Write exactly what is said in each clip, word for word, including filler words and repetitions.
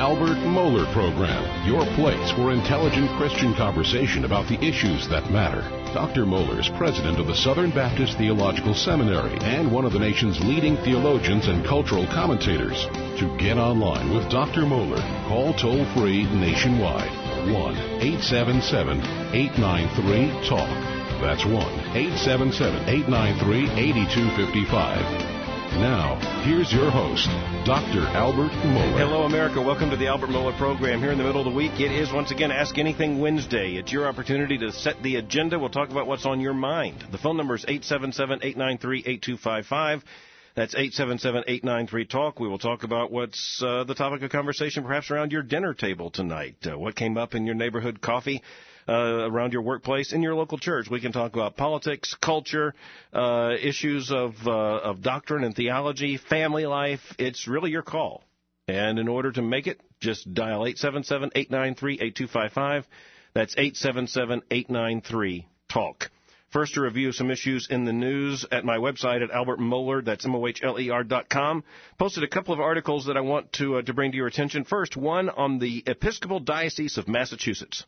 Albert Mohler Program, your place for intelligent Christian conversation about the issues that matter. Doctor Mohler is president of the Southern Baptist Theological Seminary and one of the nation's leading theologians and cultural commentators. To get online with Doctor Mohler, call toll-free nationwide, one eight seven seven, eight nine three, talk. That's one eight seven seven, eight nine three, eight two five five. Now, here's your host, Doctor Albert Mohler. Hello, America. Welcome to the Albert Mohler Program. Here in the middle of the week, it is once again Ask Anything Wednesday. It's your opportunity to set the agenda. We'll talk about what's on your mind. The phone number is eight seven seven, eight nine three, eight two five five. That's eight seven seven, eight nine three, talk. We will talk about what's uh, the topic of conversation perhaps around your dinner table tonight. Uh, what came up in your neighborhood coffee? Uh, around your workplace, in your local church. We can talk about politics, culture, uh, issues of uh, of doctrine and theology, family life. It's really your call. And in order to make it, just dial eight seven seven, eight nine three, eight two five five. That's eight seven seven, eight nine three, talk. First, to review some issues in the news at my website at Albert Mohler, that's M O H L E R dot com. Posted a couple of articles that I want to, uh, to bring to your attention. First, one on the Episcopal Diocese of Massachusetts.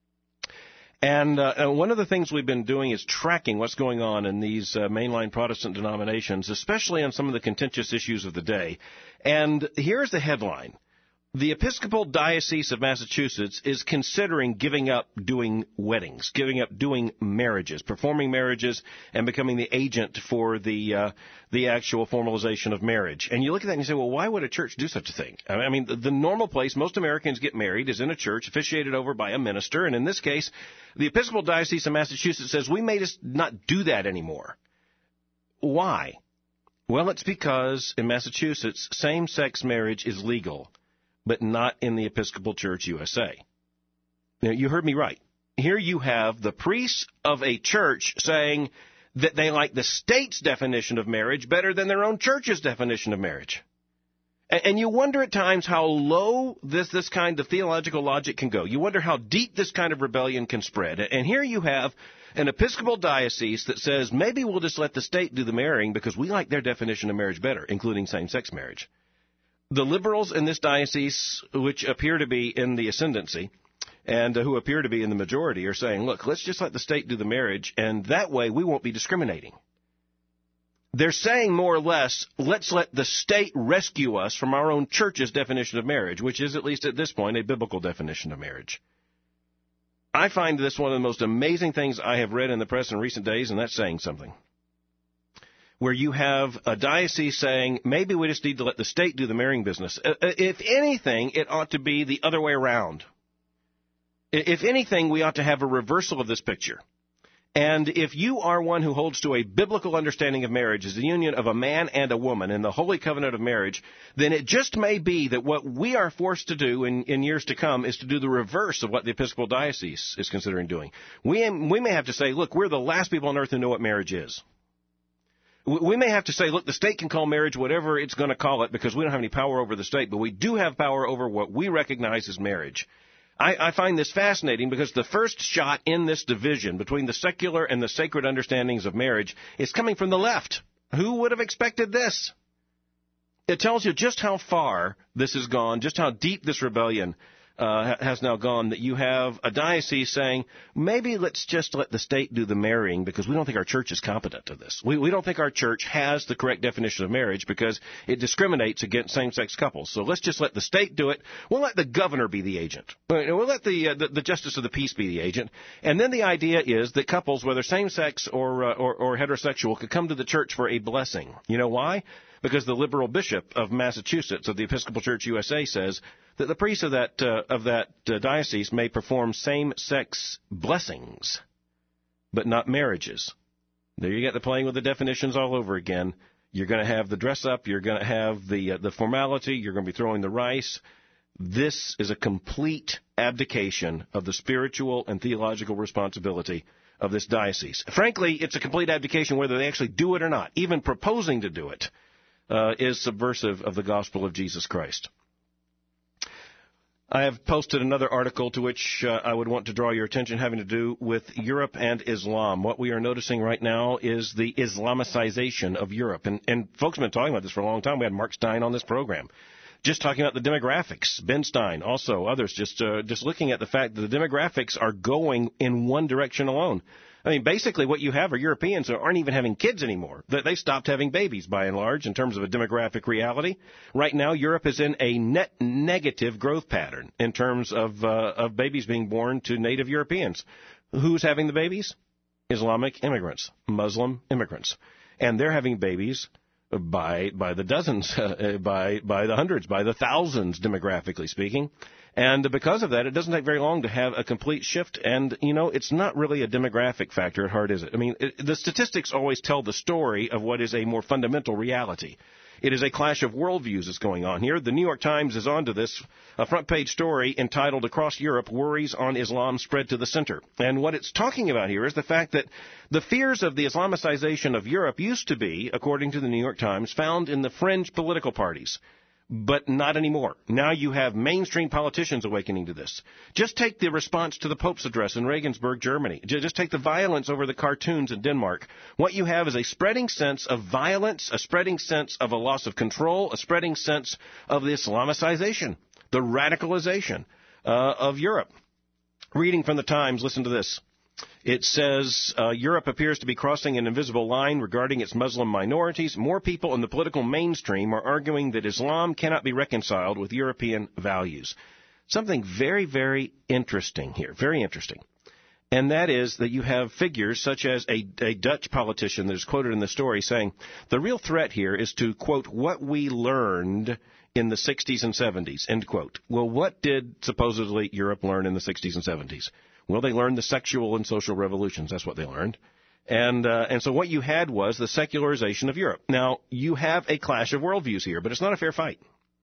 And uh, one of the things we've been doing is tracking what's going on in these uh, mainline Protestant denominations, especially on some of the contentious issues of the day. And here's the headline. The Episcopal Diocese of Massachusetts is considering giving up doing weddings, giving up doing marriages, performing marriages, and becoming the agent for the uh, the actual formalization of marriage. And you look at that and you say, well, why would a church do such a thing? I mean, the, the normal place most Americans get married is in a church officiated over by a minister. And in this case, the Episcopal Diocese of Massachusetts says we may just not do that anymore. Why? Well, it's because in Massachusetts, same-sex marriage is legal, but not in the Episcopal Church U S A. Now, you heard me right. Here you have the priests of a church saying that they like the state's definition of marriage better than their own church's definition of marriage. And you wonder at times how low this, this kind of theological logic can go. You wonder how deep this kind of rebellion can spread. And here you have an Episcopal diocese that says maybe we'll just let the state do the marrying because we like their definition of marriage better, including same-sex marriage. The liberals in this diocese, which appear to be in the ascendancy and uh, who appear to be in the majority, are saying, look, let's just let the state do the marriage, and that way we won't be discriminating. They're saying more or less, let's let the state rescue us from our own church's definition of marriage, which is, at least at this point, a biblical definition of marriage. I find this one of the most amazing things I have read in the press in recent days, and that's saying something. Where you have a diocese saying, maybe we just need to let the state do the marrying business. If anything, it ought to be the other way around. If anything, we ought to have a reversal of this picture. And if you are one who holds to a biblical understanding of marriage as the union of a man and a woman in the holy covenant of marriage, then it just may be that what we are forced to do in, in years to come is to do the reverse of what the Episcopal Diocese is considering doing. We, we may have to say, look, we're the last people on earth who know what marriage is. We may have to say, look, the state can call marriage whatever it's going to call it because we don't have any power over the state, but we do have power over what we recognize as marriage. I, I find this fascinating because the first shot in this division between the secular and the sacred understandings of marriage is coming from the left. Who would have expected this? It tells you just how far this has gone, just how deep this rebellion Uh, has now gone, that you have a diocese saying, maybe let's just let the state do the marrying because we don't think our church is competent to this. We, we don't think our church has the correct definition of marriage because it discriminates against same-sex couples. So let's just let the state do it. We'll let the governor be the agent. We'll let the, uh, the, the justice of the peace be the agent. And then the idea is that couples, whether same-sex or, uh, or, or heterosexual, could come to the church for a blessing. You know why? Because the liberal bishop of Massachusetts of the Episcopal Church U S A says that the priests of that uh, of that uh, diocese may perform same-sex blessings, but not marriages. There you get the playing with the definitions all over again. You're going to have the dress up. You're going to have the uh, the formality. You're going to be throwing the rice. This is a complete abdication of the spiritual and theological responsibility of this diocese. Frankly, it's a complete abdication whether they actually do it or not. Even proposing to do it uh, is subversive of the gospel of Jesus Christ. I have posted another article to which uh, I would want to draw your attention having to do with Europe and Islam. What we are noticing right now is the Islamicization of Europe. And, and folks have been talking about this for a long time. We had Mark Stein on this program. Just talking about the demographics, Ben Stein, also others, just uh, just looking at the fact that the demographics are going in one direction alone. I mean, basically what you have are Europeans who aren't even having kids anymore. They stopped having babies, by and large, in terms of a demographic reality. Right now, Europe is in a net negative growth pattern in terms of, uh, of babies being born to native Europeans. Who's having the babies? Islamic immigrants, Muslim immigrants. And they're having babies by by the dozens, uh, by by the hundreds, by the thousands, demographically speaking. And because of that, it doesn't take very long to have a complete shift. And, you know, it's not really a demographic factor at heart, is it? I mean, it, the statistics always tell the story of what is a more fundamental reality. It is a clash of worldviews that's going on here. The New York Times is onto this, a front-page story entitled, Across Europe, Worries on Islam Spread to the Center. And what it's talking about here is the fact that the fears of the Islamicization of Europe used to be, according to the New York Times, found in the fringe political parties. But not anymore. Now you have mainstream politicians awakening to this. Just take the response to the Pope's address in Regensburg, Germany. Just take the violence over the cartoons in Denmark. What you have is a spreading sense of violence, a spreading sense of a loss of control, a spreading sense of the Islamicization, the radicalization uh, of Europe. Reading from the Times, listen to this. It says, uh, Europe appears to be crossing an invisible line regarding its Muslim minorities. More people in the political mainstream are arguing that Islam cannot be reconciled with European values. Something very, very interesting here, very interesting. And that is that you have figures such as a, a Dutch politician that is quoted in the story saying, the real threat here is to, quote, what we learned in the sixties and seventies, end quote. Well, what did supposedly Europe learn in the sixties and seventies? Well, they learned the sexual and social revolutions. That's what they learned. And uh, and so what you had was the secularization of Europe. Now, you have a clash of worldviews here, but it's not a fair fight.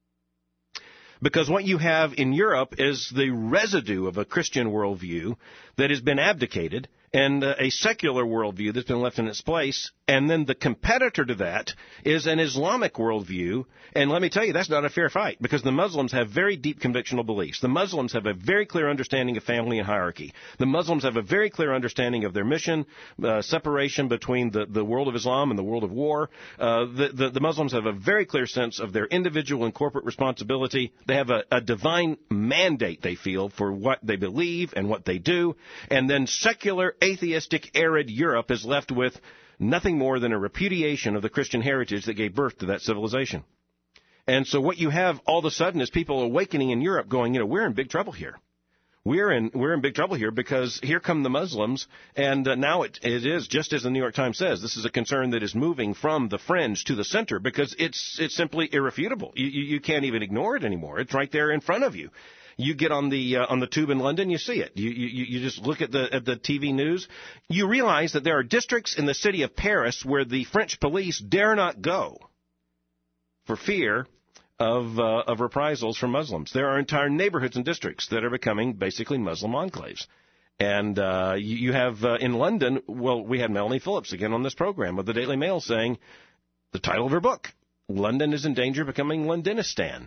Because what you have in Europe is the residue of a Christian worldview that has been abdicated and uh, a secular worldview that's been left in its place. And then the competitor to that is an Islamic worldview. And let me tell you, that's not a fair fight because the Muslims have very deep convictional beliefs. The Muslims have a very clear understanding of family and hierarchy. The Muslims have a very clear understanding of their mission, uh, separation between the, the world of Islam and the world of war. Uh, the, the, the Muslims have a very clear sense of their individual and corporate responsibility. They have a, a divine mandate, they feel, for what they believe and what they do. And then secular, atheistic, arid Europe is left with nothing more than a repudiation of the Christian heritage that gave birth to that civilization. And so what you have all of a sudden is people awakening in Europe going, you know, we're in big trouble here. We're in we're in big trouble here because here come the Muslims, and uh, now it, it is, just as the New York Times says, this is a concern that is moving from the fringe to the center because it's it's simply irrefutable. You, you, you can't even ignore it anymore. It's right there in front of you. You get on the uh, on the tube in London, you see it. You, you you just look at the at the T V news. You realize that there are districts in the city of Paris where the French police dare not go for fear of uh, of reprisals from Muslims. There are entire neighborhoods and districts that are becoming basically Muslim enclaves. And uh, you, you have uh, in London, well, we had Melanie Phillips again on this program of the Daily Mail saying the title of her book, London is in danger of becoming Londonistan.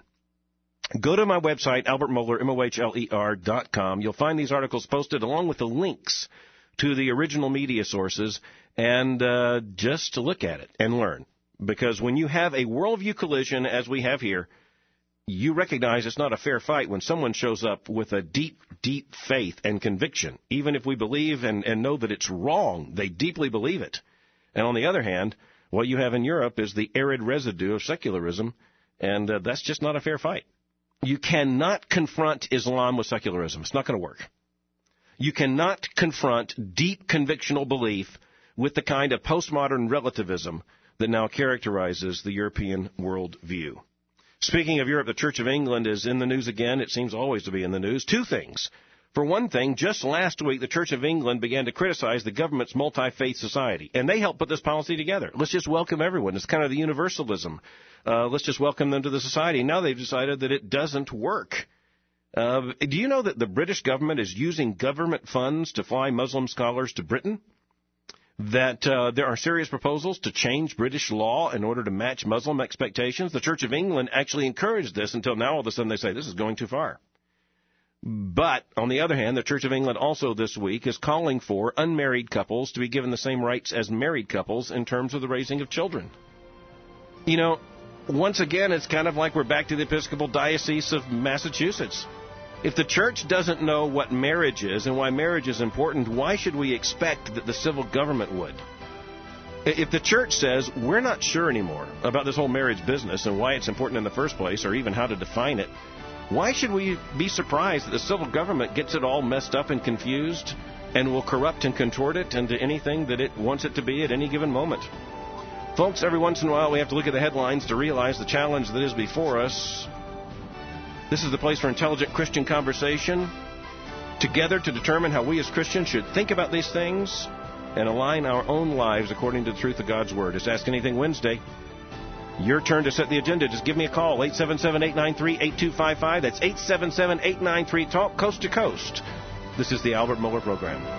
Go to my website, Albert Mohler, M O H L E R dot com. You'll find these articles posted along with the links to the original media sources, and uh, just to look at it and learn. Because when you have a worldview collision, as we have here, you recognize it's not a fair fight when someone shows up with a deep, deep faith and conviction. Even if we believe and, and know that it's wrong, they deeply believe it. And on the other hand, what you have in Europe is the arid residue of secularism, and uh, that's just not a fair fight. You cannot confront Islam with secularism. It's not going to work. You cannot confront deep convictional belief with the kind of postmodern relativism that now characterizes the European worldview. Speaking of Europe, the Church of England is in the news again. It seems always to be in the news. Two things. For one thing, just last week, the Church of England began to criticize the government's multi-faith society, and they helped put this policy together. Let's just welcome everyone. It's kind of the universalism. Uh, let's just welcome them to the society. Now they've decided that it doesn't work. Uh, do you know that the British government is using government funds to fly Muslim scholars to Britain? That uh, there are serious proposals to change British law in order to match Muslim expectations? The Church of England actually encouraged this until now all of a sudden they say this is going too far. But, on the other hand, the Church of England also this week is calling for unmarried couples to be given the same rights as married couples in terms of the raising of children. You know, once again, it's kind of like we're back to the Episcopal Diocese of Massachusetts. If the church doesn't know what marriage is and why marriage is important, why should we expect that the civil government would? If the church says, we're not sure anymore about this whole marriage business and why it's important in the first place or even how to define it, why should we be surprised that the civil government gets it all messed up and confused and will corrupt and contort it into anything that it wants it to be at any given moment? Folks, every once in a while we have to look at the headlines to realize the challenge that is before us. This is the place for intelligent Christian conversation, together to determine how we as Christians should think about these things and align our own lives according to the truth of God's Word. It's Ask Anything Wednesday. Your turn to set the agenda. Just give me a call, eight seven seven, eight nine three, eight two five five. That's eight seven seven, eight nine three, TALK, coast to coast. This is the Albert Mohler Program.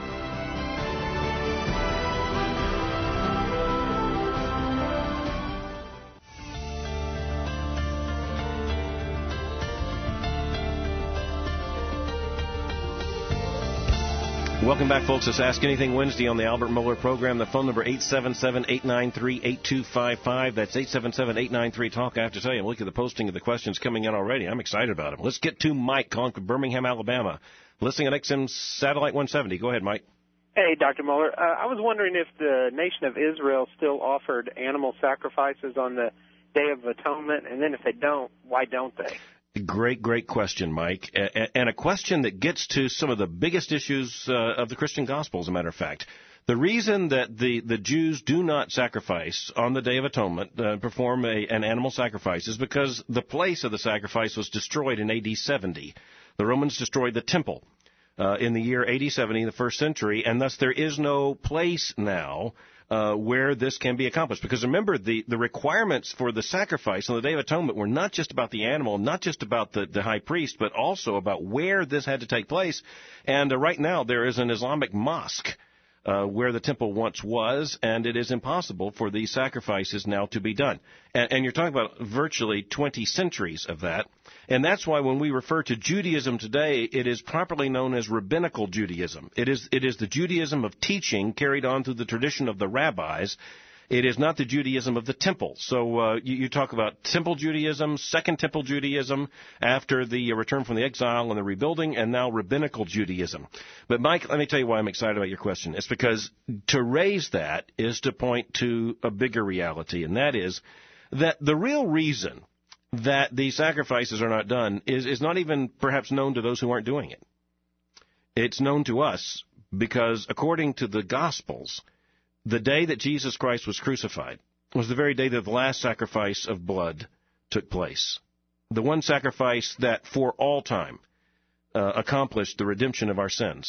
Welcome back, folks. It's Ask Anything Wednesday on the Albert Mohler Program. The phone number eight seven seven, eight nine three, eight two five five. That's eight seven seven, eight nine three, TALK. I have to tell you, look at the posting of the questions coming in already. I'm excited about them. Let's get to Mike calling from Birmingham, Alabama. Listening on X M Satellite one seventy. Go ahead, Mike. Hey, Doctor Mohler. Uh, I was wondering if the nation of Israel still offered animal sacrifices on the Day of Atonement, and then if they don't, why don't they? Great, great question, Mike, and a question that gets to some of the biggest issues uh, of the Christian gospel, as a matter of fact. The reason that the, the Jews do not sacrifice on the Day of Atonement, uh, perform a, an animal sacrifice, is because the place of the sacrifice was destroyed in A D seventy. The Romans destroyed the temple uh, in the year A D seventy, the first century, and thus there is no place now Uh, where this can be accomplished. Because remember, the, the requirements for the sacrifice on the Day of Atonement were not just about the animal, not just about the, the high priest, but also about where this had to take place. And uh, right now there is an Islamic mosque uh, where the temple once was, and it is impossible for these sacrifices now to be done. And, and you're talking about virtually twenty centuries of that. And that's why when we refer to Judaism today, it is properly known as rabbinical Judaism. It is it is the Judaism of teaching carried on through the tradition of the rabbis. It is not the Judaism of the temple. So uh, you, you talk about Temple Judaism, Second Temple Judaism, after the return from the exile and the rebuilding, and now rabbinical Judaism. But, Mike, let me tell you why I'm excited about your question. It's because to raise that is to point to a bigger reality, and that is that the real reason that these sacrifices are not done is, is not even perhaps known to those who aren't doing it. It's known to us because, according to the Gospels, the day that Jesus Christ was crucified was the very day that the last sacrifice of blood took place. The one sacrifice that for all time uh, accomplished the redemption of our sins.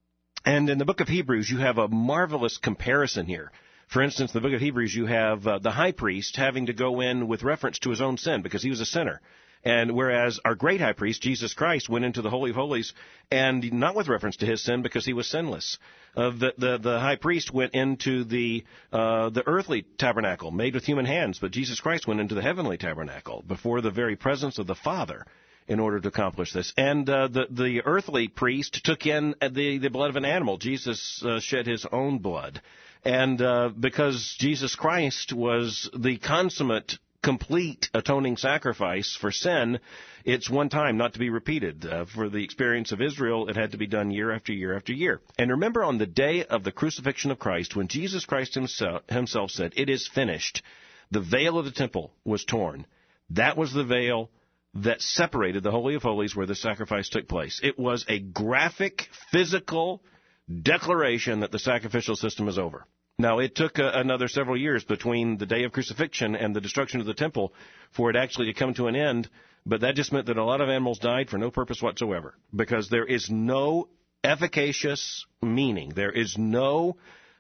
And in the book of Hebrews, you have a marvelous comparison here. For instance, in the book of Hebrews, you have uh, the high priest having to go in with reference to his own sin because he was a sinner. And whereas our great high priest, Jesus Christ, went into the Holy of Holies and not with reference to his sin because he was sinless. Uh, the, the the high priest went into the uh, the earthly tabernacle made with human hands, but Jesus Christ went into the heavenly tabernacle before the very presence of the Father in order to accomplish this. And uh, the the earthly priest took in the, the blood of an animal. Jesus uh, shed his own blood. And uh, because Jesus Christ was the consummate, complete atoning sacrifice for sin, it's one time, not to be repeated. Uh, for the experience of Israel, it had to be done year after year after year. And remember, on the day of the crucifixion of Christ, when Jesus Christ himself, himself said, "It is finished," the veil of the temple was torn. That was the veil that separated the Holy of Holies where the sacrifice took place. It was a graphic, physical declaration that the sacrificial system is over. Now, it took uh, another several years between the day of crucifixion and the destruction of the temple for it actually to come to an end, but that just meant that a lot of animals died for no purpose whatsoever, because there is no efficacious meaning. There is no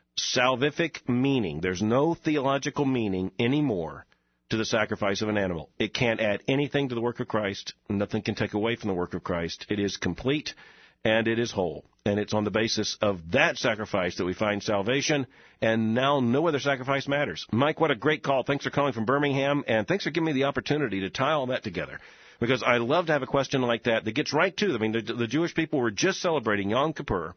salvific meaning. There's no theological meaning anymore to the sacrifice of an animal. It can't add anything to the work of Christ. Nothing can take away from the work of Christ. It is complete and it is whole. And it's on the basis of that sacrifice that we find salvation, and now no other sacrifice matters. Mike, what a great call. Thanks for calling from Birmingham, and thanks for giving me the opportunity to tie all that together, because I love to have a question like that that gets right to them. I mean, the, the Jewish people were just celebrating Yom Kippur,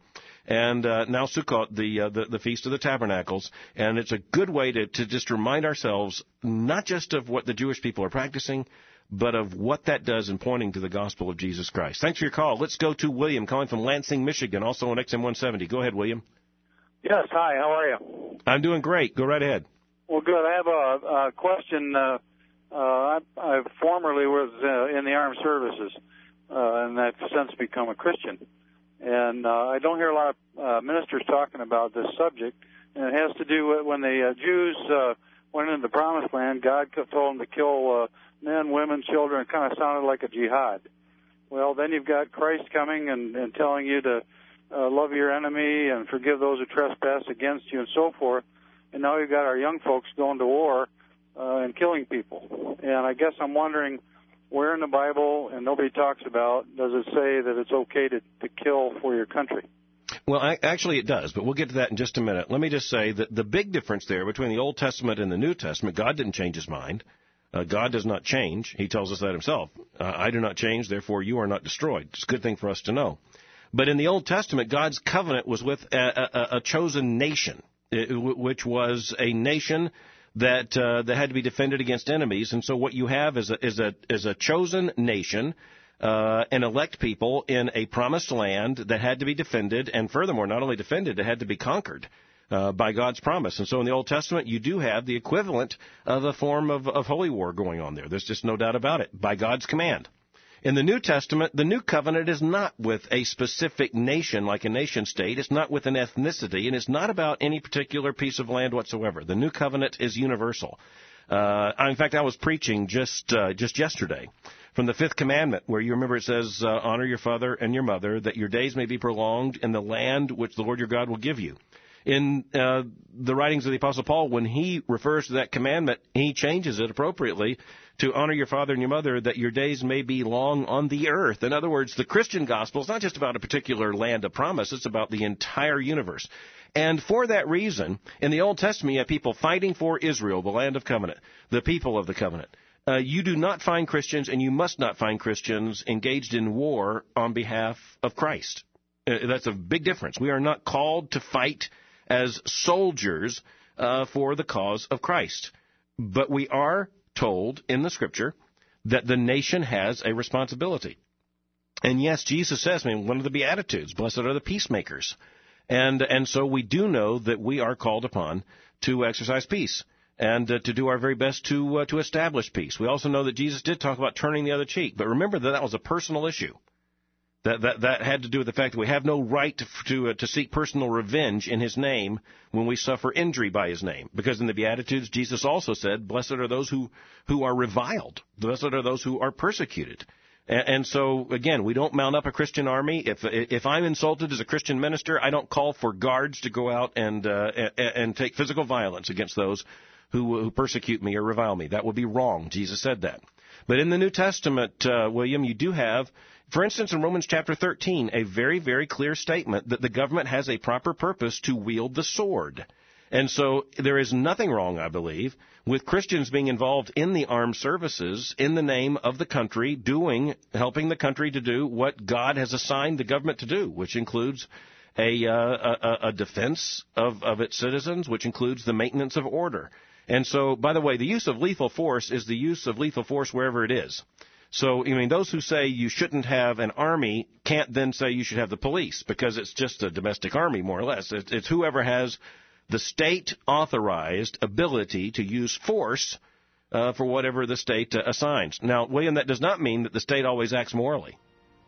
and uh, now Sukkot, the, uh, the the Feast of the Tabernacles. And it's a good way to, to just remind ourselves not just of what the Jewish people are practicing, but of what that does in pointing to the gospel of Jesus Christ. Thanks for your call. Let's go to William, calling from Lansing, Michigan, also on X M one seventy. Go ahead, William. Yes, hi, how are you? I'm doing great. Go right ahead. Well, good. I have a, a question. Uh, uh, I, I formerly was uh, in the armed services, uh, and I've since become a Christian. And uh, I don't hear a lot of uh, ministers talking about this subject, and it has to do with when the uh, Jews uh, went into the Promised Land, God told them to kill uh, men, women, children. It kind of sounded like a jihad. Well, then you've got Christ coming and, and telling you to uh, love your enemy and forgive those who trespass against you and so forth. And now you've got our young folks going to war uh, and killing people. And I guess I'm wondering where in the Bible, and nobody talks about, does it say that it's okay to, to kill for your country? Well, I, actually it does, but we'll get to that in just a minute. Let me just say that the big difference there between the Old Testament and the New Testament, God didn't change his mind. Uh, God does not change. He tells us that himself. Uh, I do not change, therefore you are not destroyed. It's a good thing for us to know. But in the Old Testament, God's covenant was with a, a, a chosen nation, which was a nation that uh, that had to be defended against enemies. And so what you have is a, is a, is a chosen nation, uh, an elect people in a promised land that had to be defended, and furthermore, not only defended, it had to be conquered uh, by God's promise. And so in the Old Testament, you do have the equivalent of a form of, of holy war going on there. There's just no doubt about it, by God's command. In the New Testament, the new covenant is not with a specific nation like a nation state. It's not with an ethnicity, and it's not about any particular piece of land whatsoever. The new covenant is universal. Uh, in fact, I was preaching just uh, just yesterday from the fifth commandment, where you remember it says, uh, honor your father and your mother, that your days may be prolonged in the land which the Lord your God will give you. In uh, the writings of the Apostle Paul, when he refers to that commandment, he changes it appropriately to honor your father and your mother, that your days may be long on the earth. In other words, the Christian gospel is not just about a particular land of promise, it's about the entire universe. And for that reason, in the Old Testament, you have people fighting for Israel, the land of covenant, the people of the covenant. Uh, you do not find Christians, and you must not find Christians engaged in war on behalf of Christ. Uh, that's a big difference. We are not called to fight as soldiers uh, for the cause of Christ. But we are told in the Scripture that the nation has a responsibility. And yes, Jesus says, I mean, one of the Beatitudes, blessed are the peacemakers. And and so we do know that we are called upon to exercise peace and uh, to do our very best to uh, to establish peace. We also know that Jesus did talk about turning the other cheek. But remember that that was a personal issue. That, that that had to do with the fact that we have no right to to, uh, to seek personal revenge in his name when we suffer injury by his name. Because in the Beatitudes, Jesus also said, blessed are those who, who are reviled. Blessed are those who are persecuted. And, and so, again, we don't mount up a Christian army. If if I'm insulted as a Christian minister, I don't call for guards to go out and uh, and, and take physical violence against those who, who persecute me or revile me. That would be wrong. Jesus said that. But in the New Testament, uh, William, you do have, for instance, in Romans chapter thirteen, a very, very clear statement that the government has a proper purpose to wield the sword. And so there is nothing wrong, I believe, with Christians being involved in the armed services in the name of the country, doing, helping the country to do what God has assigned the government to do, which includes a, uh, a, a defense of, of its citizens, which includes the maintenance of order. And so, by the way, the use of lethal force is the use of lethal force wherever it is. So, I mean, those who say you shouldn't have an army can't then say you should have the police, because it's just a domestic army, more or less. It's whoever has the state-authorized ability to use force uh, for whatever the state uh, assigns. Now, William, that does not mean that the state always acts morally,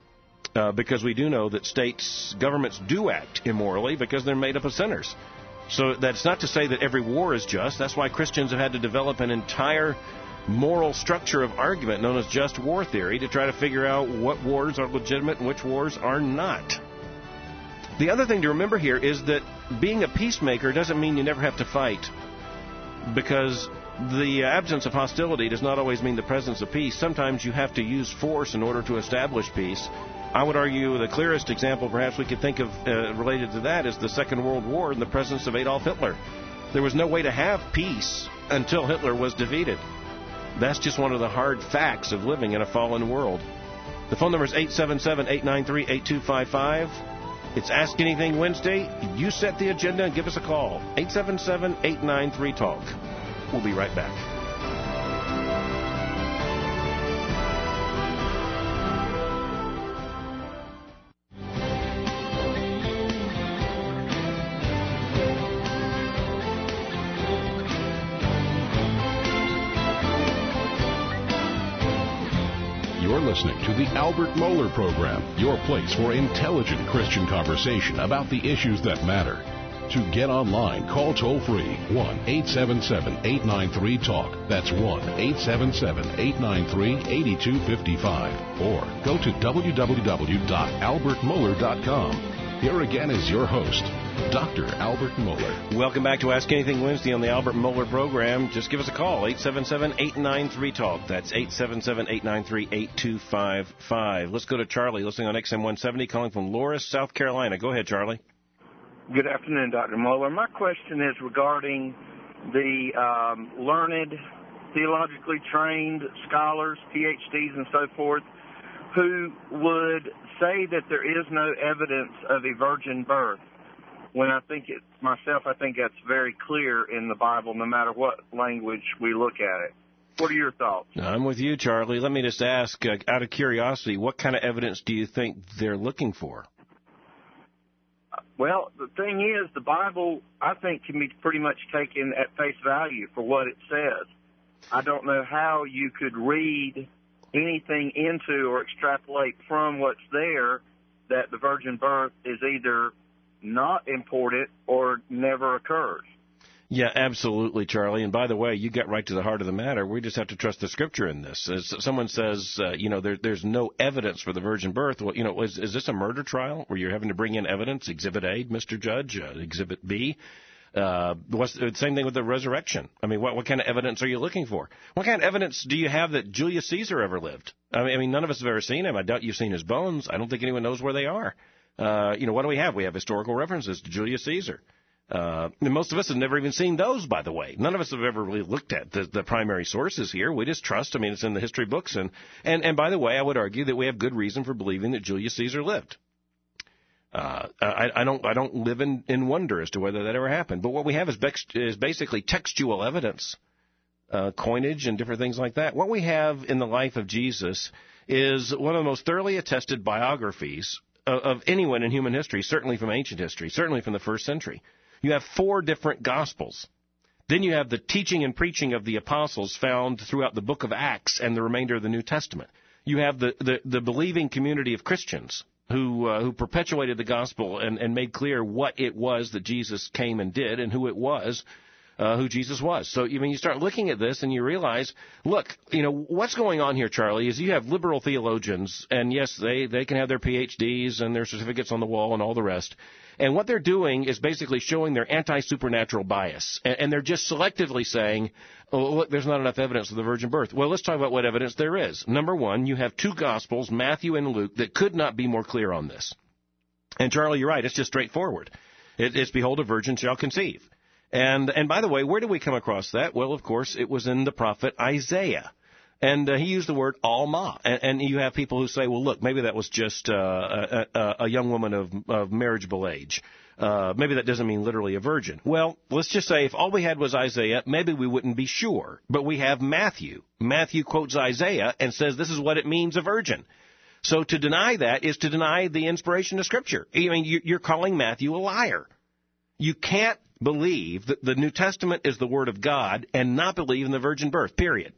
uh, because we do know that states, governments do act immorally because they're made up of sinners. So that's not to say that every war is just. That's why Christians have had to develop an entire moral structure of argument known as just war theory to try to figure out what wars are legitimate and which wars are not. The other thing to remember here is that being a peacemaker doesn't mean you never have to fight, because the absence of hostility does not always mean the presence of peace. Sometimes you have to use force in order to establish peace. I would argue the clearest example perhaps we could think of uh, related to that is the Second World War in the presence of Adolf Hitler. There was no way to have peace until Hitler was defeated. That's just one of the hard facts of living in a fallen world. The phone number is eight seven seven, eight nine three, eight two five five. It's Ask Anything Wednesday. You set the agenda and give us a call. eight seven seven, eight nine three, talk. We'll be right back. You're listening to the Albert Mohler Program, your place for intelligent Christian conversation about the issues that matter. To get online, call toll-free one eight seven seven, eight nine three, talk. That's one eight seven seven, eight nine three, eight two five five. Or go to w w w dot albert mohler dot com. Here again is your host, Doctor Albert Mohler. Welcome back to Ask Anything Wednesday on the Albert Mohler Program. Just give us a call, eight seven seven, eight nine three, talk. That's eight seven seven, eight nine three, eight two five five. Let's go to Charlie, listening on X M one seventy, calling from Loris, South Carolina. Go ahead, Charlie. Good afternoon, Doctor Mohler. My question is regarding the um, learned, theologically trained scholars, P H Ds and so forth, who would say that there is no evidence of a virgin birth. When I think it myself, I think that's very clear in the Bible, no matter what language we look at it. What are your thoughts? I'm with you, Charlie. Let me just ask, uh, out of curiosity, what kind of evidence do you think they're looking for? Well, the thing is, the Bible, I think, can be pretty much taken at face value for what it says. I don't know how you could read anything into or extrapolate from what's there that the virgin birth is either not important or never occurs. Yeah, absolutely, Charlie. And by the way, you get right to the heart of the matter. We just have to trust the Scripture in this. As someone says, uh, you know, there, there's no evidence for the virgin birth. Well, you know, is, is this a murder trial where you're having to bring in evidence? Exhibit A, Mister Judge, uh, Exhibit B. Uh, what's the same thing with the resurrection? I mean, what, what kind of evidence are you looking for? What kind of evidence do you have that Julius Caesar ever lived? I mean, I mean, none of us have ever seen him. I doubt you've seen his bones. I don't think anyone knows where they are. Uh, you know, what do we have? We have historical references to Julius Caesar. Uh, and most of us have never even seen those, by the way. None of us have ever really looked at the, the primary sources here. We just trust. I mean, it's in the history books. And, and, and by the way, I would argue that we have good reason for believing that Julius Caesar lived. Uh, I, I don't I don't live in, in wonder as to whether that ever happened. But what we have is, bex, is basically textual evidence, uh, coinage and different things like that. What we have in the life of Jesus is one of the most thoroughly attested biographies of, of anyone in human history, certainly from ancient history, certainly from the first century. You have four different Gospels. Then you have the teaching and preaching of the apostles found throughout the book of Acts and the remainder of the New Testament. You have the, the, the believing community of Christians who uh, who perpetuated the gospel and, and made clear what it was that Jesus came and did and who it was, uh, who Jesus was. So, I mean, you start looking at this and you realize, look, you know, what's going on here, Charlie, is you have liberal theologians, and yes, they, they can have their P H Ds and their certificates on the wall and all the rest. And what they're doing is basically showing their anti-supernatural bias. And, and they're just selectively saying, oh, look, there's not enough evidence of the virgin birth. Well, let's talk about what evidence there is. Number one, you have two Gospels, Matthew and Luke, that could not be more clear on this. And, Charlie, you're right. It's just straightforward. It, it's, behold, a virgin shall conceive. And, and by the way, where did we come across that? Well, of course, it was in the prophet Isaiah. And uh, he used the word alma. And, and you have people who say, well, look, maybe that was just uh, a, a, a young woman of, of marriageable age. Uh, maybe that doesn't mean literally a virgin. Well, let's just say if all we had was Isaiah, maybe we wouldn't be sure. But we have Matthew. Matthew quotes Isaiah and says this is what it means, a virgin. So to deny that is to deny the inspiration of Scripture. I mean, you're calling Matthew a liar. You can't believe that the New Testament is the Word of God and not believe in the virgin birth, period.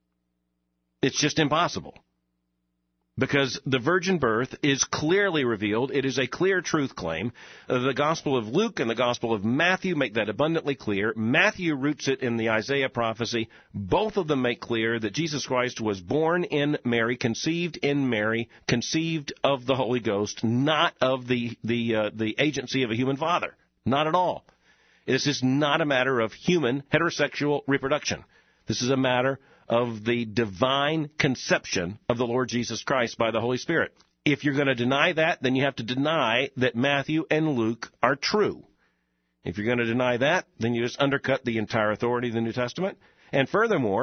It's just impossible. Because the virgin birth is clearly revealed. It is a clear truth claim. Uh, the Gospel of Luke and the Gospel of Matthew make that abundantly clear. Matthew roots it in the Isaiah prophecy. Both of them make clear that Jesus Christ was born in Mary, conceived in Mary, conceived of the Holy Ghost, not of the the uh, the agency of a human father. Not at all. This is not a matter of human heterosexual reproduction. This is a matter of the divine conception of the Lord Jesus Christ by the Holy Spirit. If you're going to deny that, then you have to deny that Matthew and Luke are true. If you're going to deny that, then you just undercut the entire authority of the New Testament. And furthermore,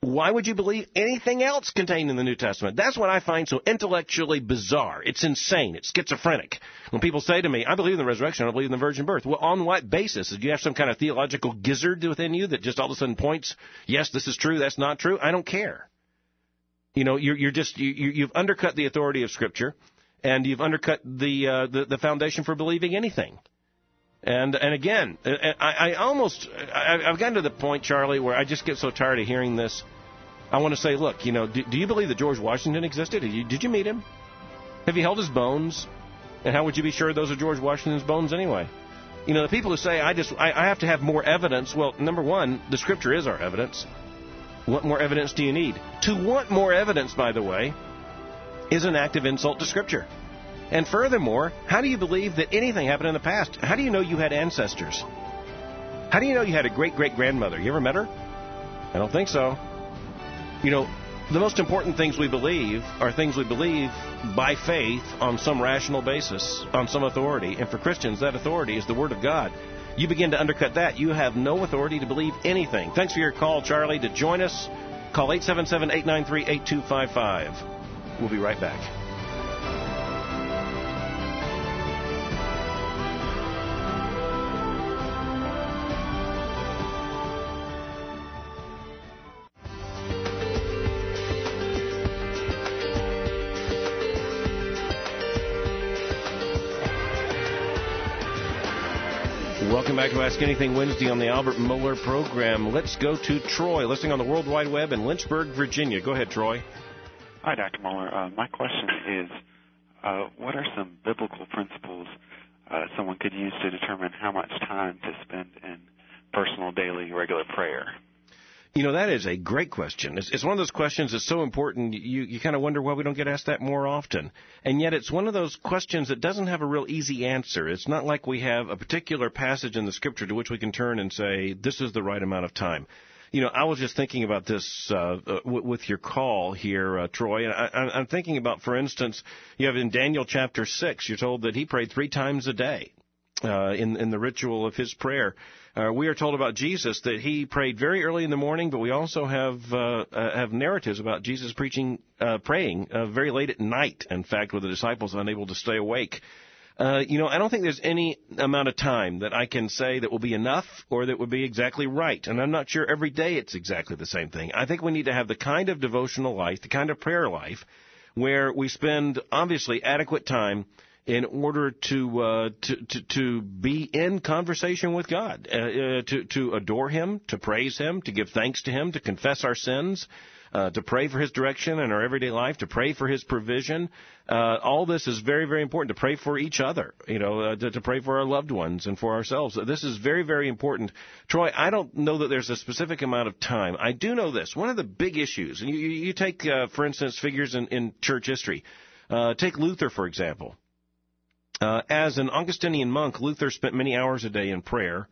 Why would you believe anything else contained in the New Testament? That's what I find so intellectually bizarre. It's insane. It's schizophrenic. When people say to me, I believe in the resurrection, I believe in the virgin birth. Well, on what basis? Do you have some kind of theological gizzard within you that just all of a sudden points, yes, this is true, that's not true? I don't care. You know, you're, you're just, you, you've undercut the authority of Scripture, and you've undercut the, uh, the, the foundation for believing anything. And and again, I, I almost, I, I've gotten to the point, Charlie, where I just get so tired of hearing this. I want to say, look, you know, do, do you believe that George Washington existed? Did you, did you meet him? Have you held his bones? And how would you be sure those are George Washington's bones anyway? You know, the people who say, I just, I, I have to have more evidence. Well, number one, the Scripture is our evidence. What more evidence do you need? To want more evidence, by the way, is an act of insult to Scripture. And furthermore, how do you believe that anything happened in the past? How do you know you had ancestors? How do you know you had a great-great-grandmother? You ever met her? I don't think so. You know, the most important things we believe are things we believe by faith on some rational basis, on some authority. And for Christians, that authority is the Word of God. You begin to undercut that, you have no authority to believe anything. Thanks for your call, Charlie. To join us, call eight seven seven, eight nine three, eight two five five. We'll be right back. Welcome back to Ask Anything Wednesday on the Albert Mohler program. Let's go to Troy, listening on the World Wide Web in Lynchburg, Virginia. Go ahead, Troy. Hi, Doctor Mohler. Uh, my question is, uh, what are some biblical principles uh, someone could use to determine how much time to spend in personal, daily, regular prayer? You know, that is a great question. It's, it's one of those questions that's so important, you, you kind of wonder why we don't get asked that more often. And yet it's one of those questions that doesn't have a real easy answer. It's not like we have a particular passage in the Scripture to which we can turn and say, this is the right amount of time. You know, I was just thinking about this uh, w- with your call here, uh, Troy. And I, I'm thinking about, for instance, you have in Daniel chapter six, you're told that he prayed three times a day uh, in, in the ritual of his prayer. Uh, we are told about Jesus that he prayed very early in the morning, but we also have uh, uh, have narratives about Jesus preaching, uh, praying uh, very late at night, in fact, with the disciples unable to stay awake. Uh, you know, I don't think there's any amount of time that I can say that will be enough or that would be exactly right. And I'm not sure every day it's exactly the same thing. I think we need to have the kind of devotional life, the kind of prayer life, where we spend, obviously, adequate time in order to, uh, to to to be in conversation with God, uh, uh, to to adore Him, to praise Him, to give thanks to Him, to confess our sins, uh, to pray for His direction in our everyday life, to pray for His provision. Uh, all this is very, very important. To pray for each other, you know, uh, to, to pray for our loved ones and for ourselves. This is very, very important. Troy, I don't know that there's a specific amount of time. I do know this. One of the big issues, and you, you take, uh, for instance, figures in, in church history. Uh, take Luther, for example. Uh, as an Augustinian monk, Luther spent many hours a day in prayer,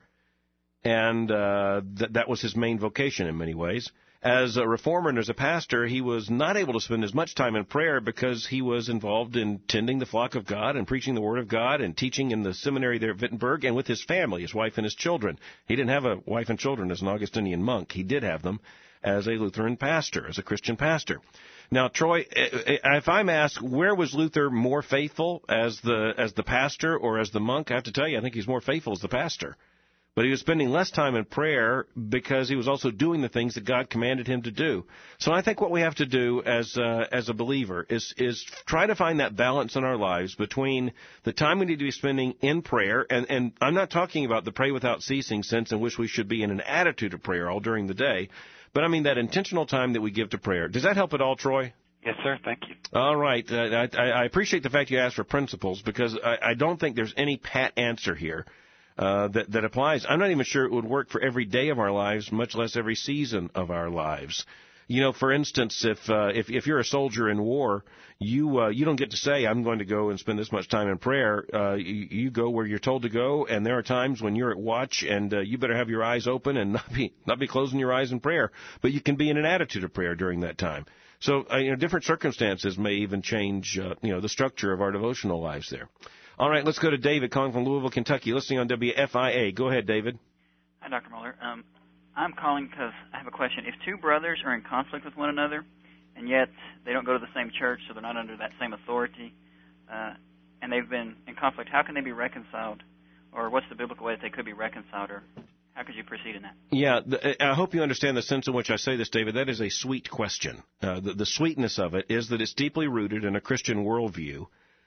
and uh, th- that was his main vocation in many ways. As a reformer and as a pastor, he was not able to spend as much time in prayer because he was involved in tending the flock of God and preaching the Word of God and teaching in the seminary there at Wittenberg and with his family, his wife and his children. He didn't have a wife and children as an Augustinian monk. He did have them as a Lutheran pastor, as a Christian pastor. Now, Troy, if I'm asked where was Luther more faithful as the as the pastor or as the monk, I have to tell you, I think he's more faithful as the pastor. But he was spending less time in prayer because he was also doing the things that God commanded him to do. So I think what we have to do as uh, as a believer is is try to find that balance in our lives between the time we need to be spending in prayer, and, and I'm not talking about the pray without ceasing sense in which we should be in an attitude of prayer all during the day, but I mean that intentional time that we give to prayer. Does that help at all, Troy? Yes, sir. Thank you. All right. Uh, I, I appreciate the fact you asked for principles because I, I don't think there's any pat answer here uh, that, that applies. I'm not even sure it would work for every day of our lives, much less every season of our lives. You know, for instance, if uh, if, if you're a soldier in war, you uh, you don't get to say, I'm going to go and spend this much time in prayer. Uh, you, you go where you're told to go, and there are times when you're at watch, and uh, you better have your eyes open and not be not be closing your eyes in prayer. But you can be in an attitude of prayer during that time. So, uh, you know, different circumstances may even change, uh, you know, the structure of our devotional lives there. All right, let's go to David calling from Louisville, Kentucky, listening on W F I A. Go ahead, David. Hi, Doctor Mohler. Um, I'm calling because I have a question. If two brothers are in conflict with one another, and yet they don't go to the same church, so they're not under that same authority, uh, and they've been in conflict, how can they be reconciled? Or what's the biblical way that they could be reconciled? Or how could you proceed in that? Yeah, the, I hope you understand the sense in which I say this, David. That is a sweet question. Uh, the, the sweetness of it is that it's deeply rooted in a Christian worldview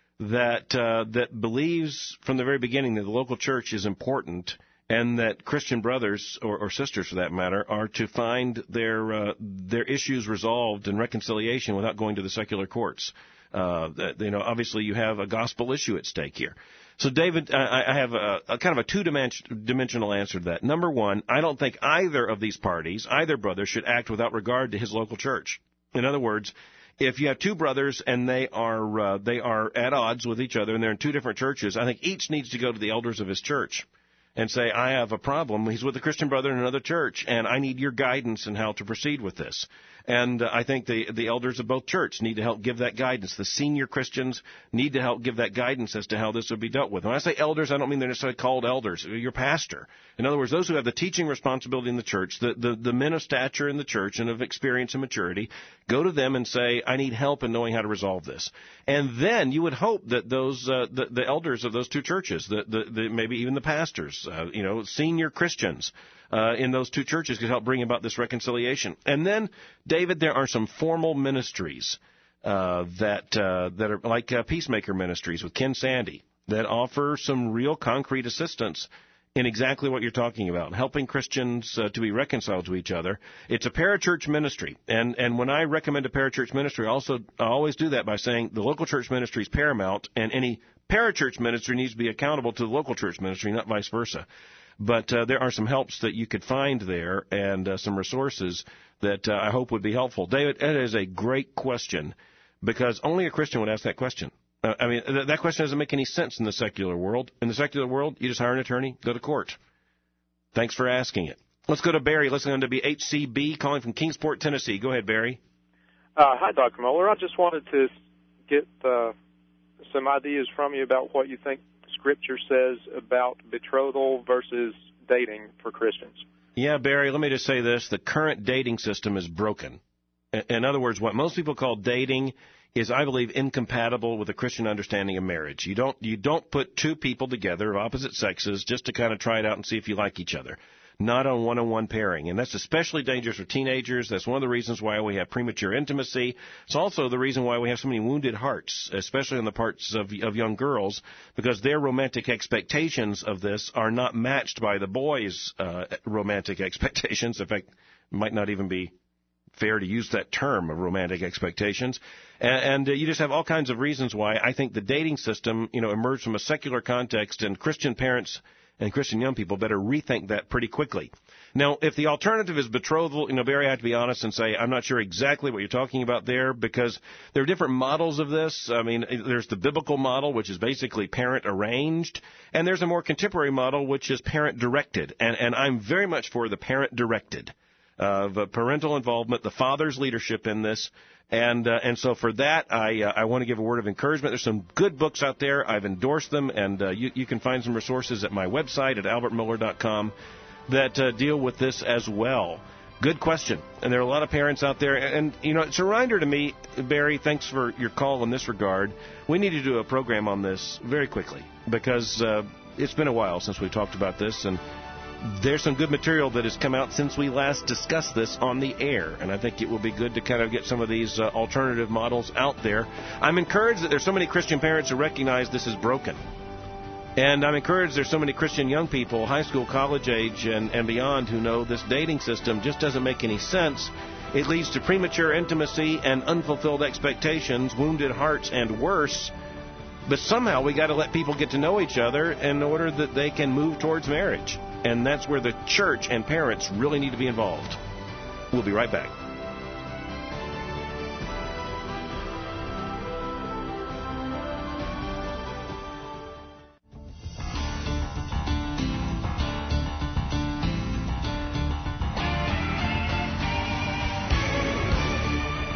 that uh, that believes from the very beginning that the local church is important, and that Christian brothers or, or sisters, for that matter, are to find their uh, their issues resolved in reconciliation without going to the secular courts. Uh, that, you know, obviously, you have a gospel issue at stake here. So, David, I, I have a, a kind of a two-dimensional answer to that. Number one, I don't think either of these parties, either brother, should act without regard to his local church. In other words, if you have two brothers and they are uh, they are at odds with each other and they're in two different churches, I think each needs to go to the elders of his church and say, I have a problem. He's with a Christian brother in another church, and I need your guidance in how to proceed with this. And uh, I think the the elders of both churches need to help give that guidance. The senior Christians need to help give that guidance as to how this would be dealt with. When I say elders, I don't mean they're necessarily called elders. Your pastor. In other words, those who have the teaching responsibility in the church, the, the, the men of stature in the church and of experience and maturity, go to them and say, I need help in knowing how to resolve this. And then you would hope that those uh, the, the elders of those two churches, the, the, the, maybe even the pastors, uh, you know, senior Christians, Uh, in those two churches could help bring about this reconciliation. And then, David, there are some formal ministries uh, that uh, that are like uh, peacemaker ministries with Ken Sandy that offer some real concrete assistance in exactly what you're talking about, helping Christians uh, to be reconciled to each other. It's a parachurch ministry, and and when I recommend a parachurch ministry, I also I always do that by saying the local church ministry is paramount, and any parachurch ministry needs to be accountable to the local church ministry, not vice versa. But uh, there are some helps that you could find there and uh, some resources that uh, I hope would be helpful. David, that is a great question because only a Christian would ask that question. Uh, I mean, th- that question doesn't make any sense in the secular world. In the secular world, you just hire an attorney, go to court. Thanks for asking it. Let's go to Barry. Let's go to be H C B calling from Kingsport, Tennessee. Go ahead, Barry. Uh, hi, Doctor Moeller. I just wanted to get uh, some ideas from you about what you think Scripture says about betrothal versus dating for Christians. Yeah, Barry, let me just say this. The current dating system is broken. In other words, what most people call dating is, I believe, incompatible with a Christian understanding of marriage. You don't you don't put two people together of opposite sexes just to kind of try it out and see if you like each other. Not on one-on-one pairing. And that's especially dangerous for teenagers. That's one of the reasons why we have premature intimacy. It's also the reason why we have so many wounded hearts, especially on the parts of, of young girls, because their romantic expectations of this are not matched by the boys' uh, romantic expectations. In fact, it might not even be fair to use that term of romantic expectations. And, and uh, you just have all kinds of reasons why I think the dating system, you know, emerged from a secular context, and Christian parents and Christian young people better rethink that pretty quickly. Now, if the alternative is betrothal, you know, Barry, I have to be honest and say I'm not sure exactly what you're talking about there, because there are different models of this. I mean, there's the biblical model, which is basically parent arranged, and there's a more contemporary model, which is parent directed. And, and I'm very much for the parent directed, uh, the parental involvement, the father's leadership in this. And uh, and so for that, I uh, I want to give a word of encouragement. There's some good books out there. I've endorsed them, and uh, you, you can find some resources at my website at albert miller dot com that uh, deal with this as well. Good question. And there are a lot of parents out there. And, you know, it's a reminder to me, Barry, thanks for your call in this regard. We need to do a program on this very quickly because uh, it's been a while since we talked about this, and there's some good material that has come out since we last discussed this on the air, and I think it will be good to kind of get some of these uh, alternative models out there. I'm encouraged that there's so many Christian parents who recognize this is broken. And I'm encouraged there's so many Christian young people, high school, college age, and, and beyond, who know this dating system just doesn't make any sense. It leads to premature intimacy and unfulfilled expectations, wounded hearts, and worse. But somehow we got to let people get to know each other in order that they can move towards marriage. And that's where the church and parents really need to be involved. We'll be right back.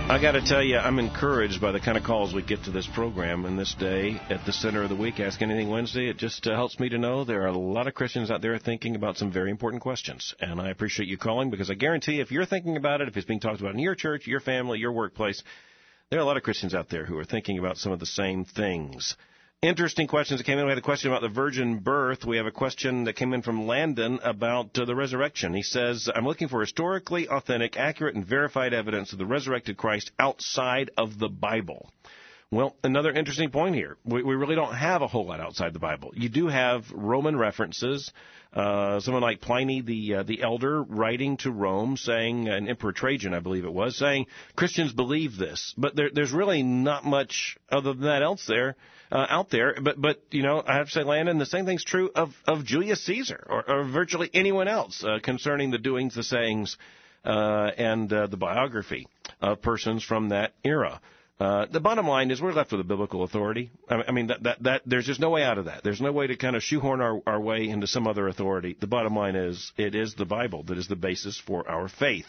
I got to tell you, I'm encouraged by the kind of calls we get to this program and this day at the center of the week, Ask Anything Wednesday. It just uh, helps me to know there are a lot of Christians out there thinking about some very important questions. And I appreciate you calling, because I guarantee if you're thinking about it, if it's being talked about in your church, your family, your workplace, there are a lot of Christians out there who are thinking about some of the same things. Interesting questions that came in. We had a question about the virgin birth. We have a question that came in from Landon about uh, the resurrection. He says, I'm looking for historically authentic, accurate, and verified evidence of the resurrected Christ outside of the Bible. Well, another interesting point here. We, we really don't have a whole lot outside the Bible. You do have Roman references. Uh, someone like Pliny the uh, the Elder writing to Rome saying, and Emperor Trajan, I believe it was, saying Christians believe this. But there, there's really not much other than that else there. Uh, out there, but, but you know, I have to say, Landon, the same thing's true of, of Julius Caesar or, or virtually anyone else uh, concerning the doings, the sayings, uh, and uh, the biography of persons from that era. Uh, the bottom line is we're left with a biblical authority. I, I mean, that, that, that there's just no way out of that. There's no way to kind of shoehorn our, our way into some other authority. The bottom line is it is the Bible that is the basis for our faith.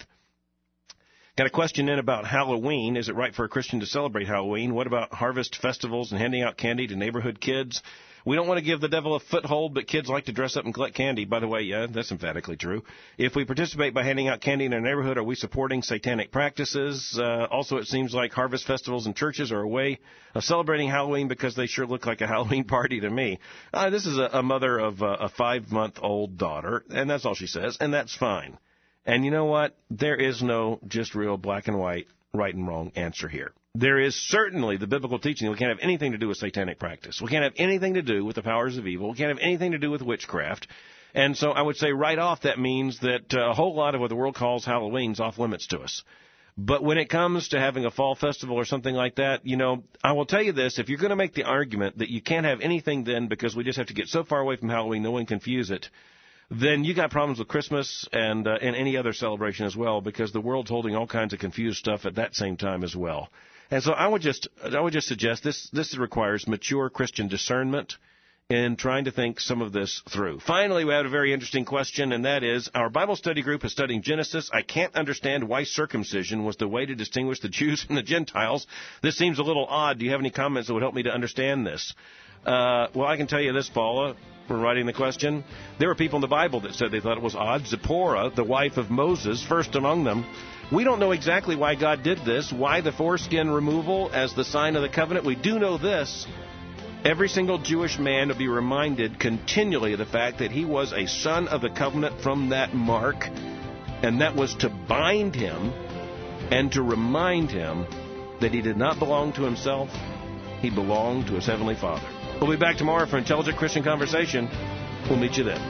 Got a question in about Halloween. Is it right for a Christian to celebrate Halloween? What about harvest festivals and handing out candy to neighborhood kids? We don't want to give the devil a foothold, but kids like to dress up and collect candy. By the way, yeah, that's emphatically true. If we participate by handing out candy in our neighborhood, are we supporting satanic practices? Uh, also, it seems like harvest festivals and churches are a way of celebrating Halloween because they sure look like a Halloween party to me. Uh, this is a, a mother of a, a five-month-old daughter, and that's all she says, and that's fine. And you know what? There is no just real black and white, right and wrong answer here. There is certainly the biblical teaching that we can't have anything to do with satanic practice. We can't have anything to do with the powers of evil. We can't have anything to do with witchcraft. And so I would say right off that means that uh, a whole lot of what the world calls Halloween's off limits to us. But when it comes to having a fall festival or something like that, you know, I will tell you this. If you're going to make the argument that you can't have anything then because we just have to get so far away from Halloween no one can confuse it, then you got problems with Christmas and uh, and any other celebration as well, because the world's holding all kinds of confused stuff at that same time as well. And so I would just I would just suggest this this requires mature Christian discernment in trying to think some of this through. Finally, we had a very interesting question, and that is, our Bible study group is studying Genesis. I can't understand why circumcision was the way to distinguish the Jews from the Gentiles. This seems a little odd. Do you have any comments that would help me to understand this? Uh, well, I can tell you this, Paula, for writing the question. There were people in the Bible that said they thought it was odd. Zipporah, the wife of Moses, first among them. We don't know exactly why God did this, why the foreskin removal as the sign of the covenant. We do know this. Every single Jewish man will be reminded continually of the fact that he was a son of the covenant from that mark, and that was to bind him and to remind him that he did not belong to himself. He belonged to his Heavenly Father. We'll be back tomorrow for Intelligent Christian Conversation. We'll meet you then.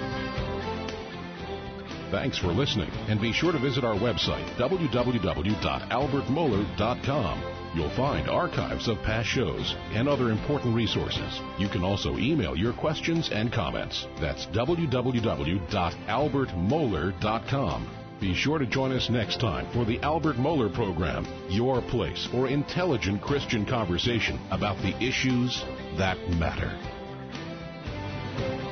Thanks for listening, and be sure to visit our website, w w w dot albert mohler dot com. You'll find archives of past shows and other important resources. You can also email your questions and comments. That's w w w dot albert mohler dot com. Be sure to join us next time for the Albert Mohler Program, your place for intelligent Christian conversation about the issues that matter.